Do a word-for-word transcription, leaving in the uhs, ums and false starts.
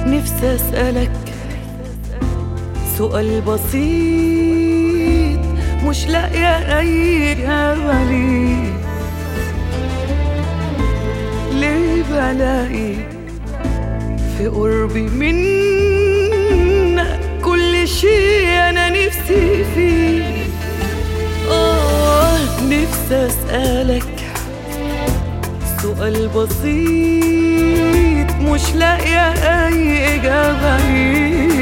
نفسي أسألك سؤال بسيط مش لاقية أي إجابة ليه. ليه بلاقي في قربي منك كل شي أنا نفسي فيه؟ آه نفسي أسألك سؤال بسيط مش لاقية أي إجابة ليه.